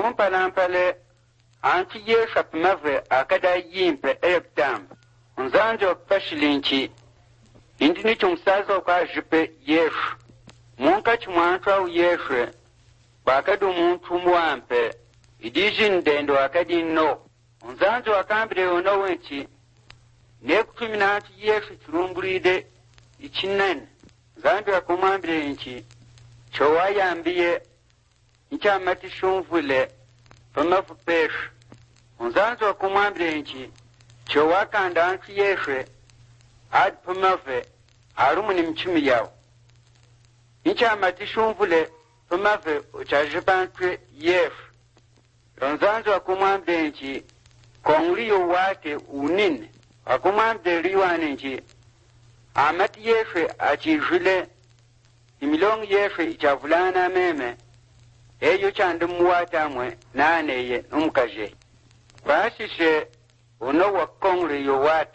Akumpalampale anti Yesu pamave akada yimpe eyaptamba. Unzanjo pashilinchi. Indini chumsazo kwa jipe Yesu. Munka chumantwa u Yesu. Bakadu muntu muampe. Idijin dendo akadi no. Unzanjo akambire ono wenchi. Nekutumina anti Yesu churumburide ichinene. Zanjo akumambire inchi. Chowayambiye incha matishumvule pamafu peshu. Unzanzo akumambire inchi. Chowakanda anti Yesu. Ad pamave arumuni mchimi yao. Incha matishumvule pamave uchajibantwe Yesu. Unzanzo akumambire inchi. Kongliyo wate unine. Akumambire liwane inchi. Amati Yesu achijule imilongo Yesu ichavulana meme. Eyo chande muwatamwe naneye umkaje. Basishe uno wakongre yo wate.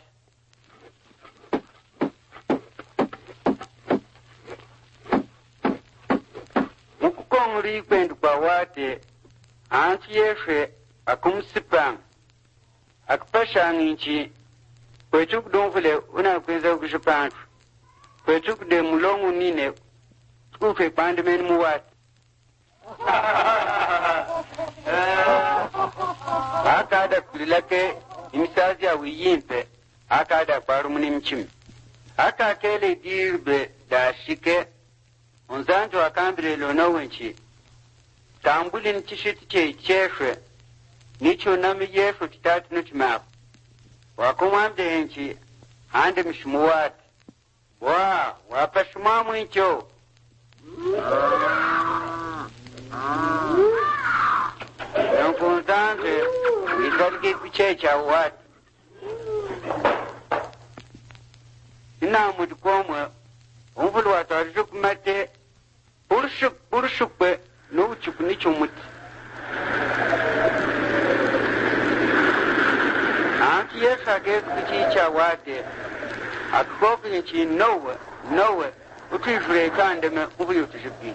Mukukongre ikwendu kwa wate anti Yesu akumsipang. Akupashang inchi kwetuk donvule unakweza ukishipantu. Kwetuk de mulongu nine tukufe pandemen muwate. Akada kulilake imisazi ya wiyimpe akada kwarumuni mchimi. Akakele dirbe dashike unzanjo akambire lono wenchi. Tambuli nchishiti cheshwe nicho nami Yesu titatu nuchimaku. Wakumamde henchi hande mishumuwate. Wapa shumamu incho. Nkunzanze witarike kuchecha wate. Ina mudikomwe umvulu watarishukumate purushukwe nuchuku nicho muti. Anti Yesu ageze kuchicha wate. Akukoku nchi nowe utijure kandeme ubuye utishipi.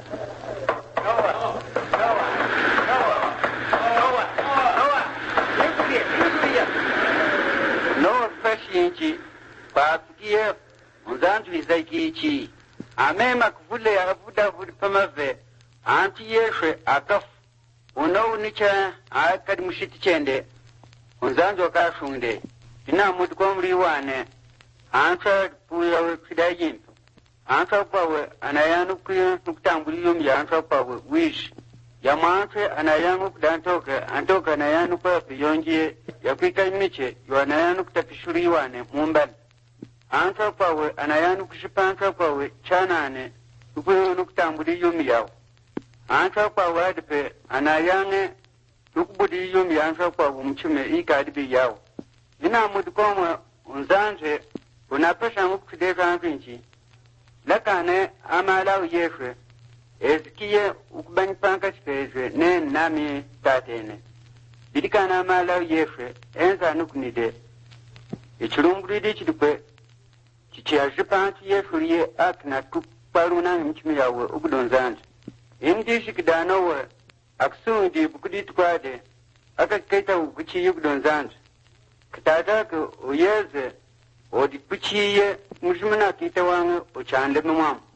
Nowe fashi nchi papikie unzantu izaki ichi. Amema kuvule avuda pamave anti Yesu akafu. Unowu nicha akadi mushiti chende. Unzanzo kashunde. Ina mudu komri wane. Ansa puya kidayimpo. Ansa pawe anayanu kuya nukutambuli yumi ya ansa pawe wish. Ya maanse anayanu kudantoke. Antoke anayanu papi yonjie. Ya kuika imiche yu anayanu kutapishuri wane mumbali. Ansa pawe anayanu kushipansa pawe chanane. Kukuyo nukutambuli yumi yao. Ansa pawe adipe anayange nukubudi yumi yansa kwa umchume ikadibi yao. Ina mudukomwe unzanze unapesha mukudeka anfinchi. Lakane amalau Yesu ezikiye ukubanyipanga chipezwe ne nami tatene. Bidikana amalau Yesu enza nukunide. Ichirumburidi chidukwe chichiajipanti Yesu liye akina tuparuna mchume yawe ukudonzanze. Imdishi kidanowe aksundi bukudit kwade akaketa ubuchi yugdonzanze kitadaka uyeze odi buchiye mujumana kita wange uchande mumam